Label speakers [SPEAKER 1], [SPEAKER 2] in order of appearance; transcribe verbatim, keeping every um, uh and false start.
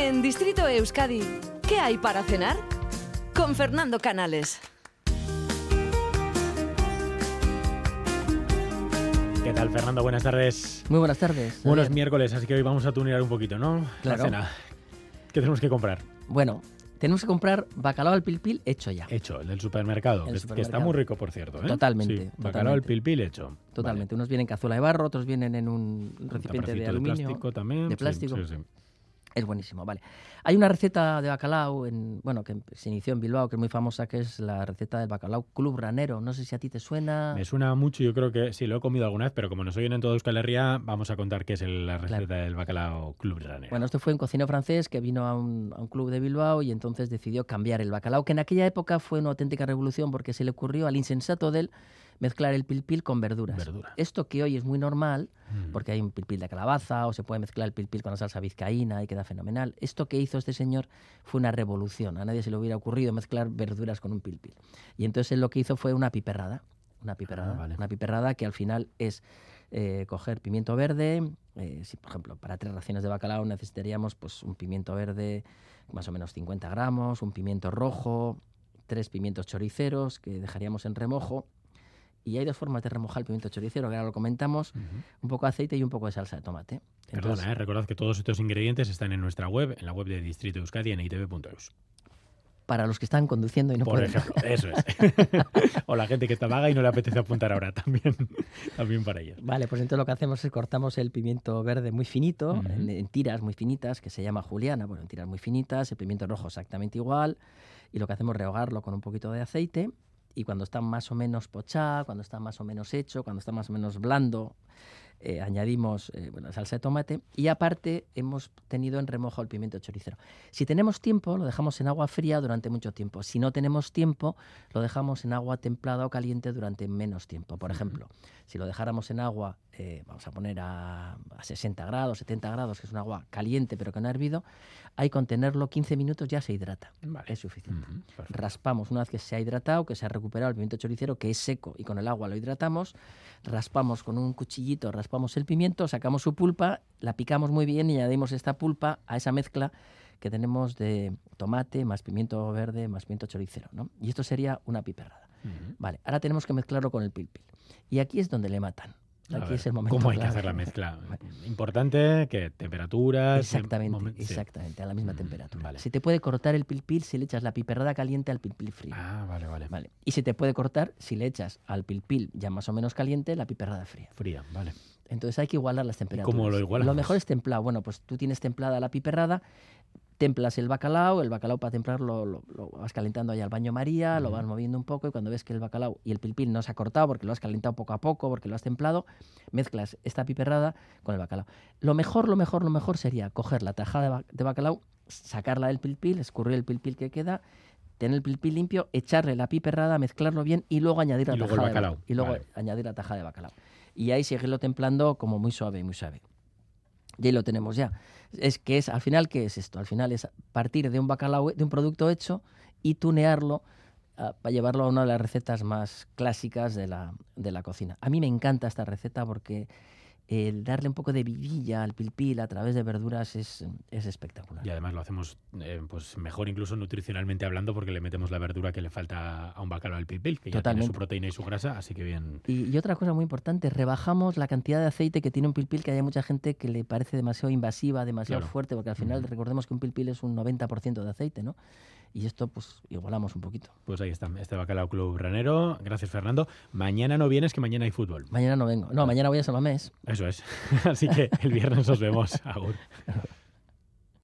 [SPEAKER 1] En Distrito Euskadi, ¿qué hay para cenar? Con Fernando Canales.
[SPEAKER 2] ¿Qué tal, Fernando? Buenas tardes.
[SPEAKER 3] Muy buenas tardes.
[SPEAKER 2] Buenos miércoles, así que hoy vamos a tunear un poquito, ¿no?
[SPEAKER 3] Claro.
[SPEAKER 2] La cena. ¿Qué tenemos que comprar?
[SPEAKER 3] Bueno, tenemos que comprar bacalao al pil pil hecho ya.
[SPEAKER 2] Hecho, el del supermercado,
[SPEAKER 3] El
[SPEAKER 2] que,
[SPEAKER 3] supermercado.
[SPEAKER 2] que está muy rico, por cierto, ¿eh?
[SPEAKER 3] Totalmente,
[SPEAKER 2] Sí, bacalao
[SPEAKER 3] totalmente.
[SPEAKER 2] al pil pil hecho.
[SPEAKER 3] Totalmente.
[SPEAKER 2] Vale.
[SPEAKER 3] Unos vienen en cazuela de barro, otros vienen en un recipiente de
[SPEAKER 2] Taparcito
[SPEAKER 3] aluminio.
[SPEAKER 2] De plástico también.
[SPEAKER 3] De plástico.
[SPEAKER 2] Sí, sí, sí.
[SPEAKER 3] Es buenísimo, vale. Hay una receta de bacalao, en, bueno, que se inició en Bilbao, que es muy famosa, que es la receta del bacalao Club Ranero. No sé si a ti te suena.
[SPEAKER 2] Me suena mucho, yo creo que sí, lo he comido alguna vez, pero como nos oyen en toda Euskal Herria, vamos a contar qué es el- la receta
[SPEAKER 3] Claro.
[SPEAKER 2] del bacalao Club Ranero.
[SPEAKER 3] Bueno, esto fue un cocinero francés que vino a un, a un club de Bilbao y entonces decidió cambiar el bacalao, que en aquella época fue una auténtica revolución porque se le ocurrió al insensato de él mezclar el pil pil con verduras.
[SPEAKER 2] Verdura.
[SPEAKER 3] Esto que hoy es muy normal,
[SPEAKER 2] Mm.
[SPEAKER 3] porque hay un pil pil de calabaza o se puede mezclar el pil pil con la salsa vizcaína y queda fenomenal. Esto que hizo este señor fue una revolución. A nadie se le hubiera ocurrido mezclar verduras con un pil pil. Y entonces él lo que hizo fue una piperrada. Una piperrada,
[SPEAKER 2] Ah, vale.
[SPEAKER 3] una piperrada que al final es eh, coger pimiento verde. Eh, si, por ejemplo, para tres raciones de bacalao necesitaríamos pues, un pimiento verde, más o menos cincuenta gramos, un pimiento rojo, tres pimientos choriceros que dejaríamos en remojo. Y hay dos formas de remojar el pimiento choricero, que ahora lo comentamos,
[SPEAKER 2] Ujú.
[SPEAKER 3] un poco de aceite y un poco de salsa de tomate. Entonces,
[SPEAKER 2] Perdona, ¿eh? Recordad que todos estos ingredientes están en nuestra web, en la web de Distrito Euskadi, en i t v punto eus.
[SPEAKER 3] para los que están conduciendo y no
[SPEAKER 2] Por
[SPEAKER 3] pueden...
[SPEAKER 2] ejemplo, eso es. O la gente que está vaga y no le apetece apuntar ahora, también, también para ellos.
[SPEAKER 3] Vale, pues entonces lo que hacemos es cortamos el pimiento verde muy finito,
[SPEAKER 2] Ujú.
[SPEAKER 3] en, en tiras muy finitas, que se llama juliana, bueno, en tiras muy finitas, el pimiento rojo exactamente igual, y lo que hacemos es rehogarlo con un poquito de aceite, y cuando está más o menos pochá, cuando está más o menos hecho, cuando está más o menos blando, eh, añadimos eh, bueno, salsa de tomate, y aparte hemos tenido en remojo el pimiento choricero. Si tenemos tiempo, lo dejamos en agua fría durante mucho tiempo. Si no tenemos tiempo, lo dejamos en agua templada o caliente durante menos tiempo. Por ejemplo, si lo dejáramos en agua, eh, vamos a poner a, a sesenta grados, setenta grados, que es un agua caliente pero que no ha hervido, hay con tenerlo quince minutos ya se hidrata.
[SPEAKER 2] Vale.
[SPEAKER 3] Es suficiente.
[SPEAKER 2] Ujú, perfecto.
[SPEAKER 3] Raspamos una vez que se ha hidratado, que se ha recuperado el pimiento choricero, que es seco, y con el agua lo hidratamos. Raspamos con un cuchillito, raspamos el pimiento, sacamos su pulpa, la picamos muy bien y añadimos esta pulpa a esa mezcla que tenemos de tomate más pimiento verde más pimiento choricero, ¿no? Y esto sería una piperrada.
[SPEAKER 2] Ujú.
[SPEAKER 3] Vale, ahora tenemos que mezclarlo con el pil pil. Y aquí es donde le matan.
[SPEAKER 2] A
[SPEAKER 3] Aquí
[SPEAKER 2] ver,
[SPEAKER 3] es el momento
[SPEAKER 2] ¿cómo hay que
[SPEAKER 3] clave.
[SPEAKER 2] hacer la mezcla?
[SPEAKER 3] Vale.
[SPEAKER 2] Importante, que temperaturas...
[SPEAKER 3] Exactamente,
[SPEAKER 2] momen- sí.
[SPEAKER 3] exactamente, a la misma
[SPEAKER 2] Mm,
[SPEAKER 3] temperatura.
[SPEAKER 2] vale.
[SPEAKER 3] Se te puede cortar el pil pil si le echas la piperrada caliente al pil pil frío.
[SPEAKER 2] Ah, vale, vale.
[SPEAKER 3] Vale. Y se te puede cortar si le echas al pil pil ya más o menos caliente la piperrada fría.
[SPEAKER 2] Fría, vale.
[SPEAKER 3] Entonces hay que igualar las temperaturas.
[SPEAKER 2] cómo lo igualamos?
[SPEAKER 3] mejor es templado. Bueno, pues tú tienes templada la piperrada, templas el bacalao, el bacalao para templarlo lo, lo vas calentando ahí al baño María, lo
[SPEAKER 2] Ujú.
[SPEAKER 3] vas moviendo un poco y cuando ves que el bacalao y el pil pil no se ha cortado porque lo has calentado poco a poco, porque lo has templado, mezclas esta piperrada con el bacalao. Lo mejor, lo mejor, lo mejor sería coger la tajada de, ba- de bacalao, sacarla del pil pil, escurrir el pil pil que queda, tener el pil pil limpio, echarle la piperrada, mezclarlo bien y luego añadir la
[SPEAKER 2] Y luego el
[SPEAKER 3] tajada de
[SPEAKER 2] bacalao.
[SPEAKER 3] bacalao. Y luego
[SPEAKER 2] Vale.
[SPEAKER 3] añadir la tajada de bacalao. Y ahí seguirlo templando como muy suave, muy suave. Y ahí lo tenemos ya. Es que es, al final, ¿qué es esto? Al final es partir de un bacalao, de un producto hecho y tunearlo ah, para llevarlo a una de las recetas más clásicas de la, de la cocina. A mí me encanta esta receta porque el darle un poco de vidilla al pil pil a través de verduras es, es espectacular.
[SPEAKER 2] Y además lo hacemos eh, pues mejor incluso nutricionalmente hablando porque le metemos la verdura que le falta a un bacalao al pil pil, que ya tiene
[SPEAKER 3] Totalmente.
[SPEAKER 2] su proteína y su grasa, así que bien.
[SPEAKER 3] Y, y otra cosa muy importante, rebajamos la cantidad de aceite que tiene un pil pil, que hay mucha gente que le parece demasiado invasiva, demasiado
[SPEAKER 2] Claro.
[SPEAKER 3] fuerte, porque al final
[SPEAKER 2] Ujú.
[SPEAKER 3] recordemos que un pil pil es un noventa por ciento de aceite, ¿no? Y esto pues igualamos un poquito.
[SPEAKER 2] Pues ahí está, este bacalao Club Ranero. Gracias, Fernando. Mañana no vienes, que mañana hay fútbol.
[SPEAKER 3] Mañana no vengo. No, mañana voy a Solomés.
[SPEAKER 2] Eso es. Así que el viernes nos vemos. Agur.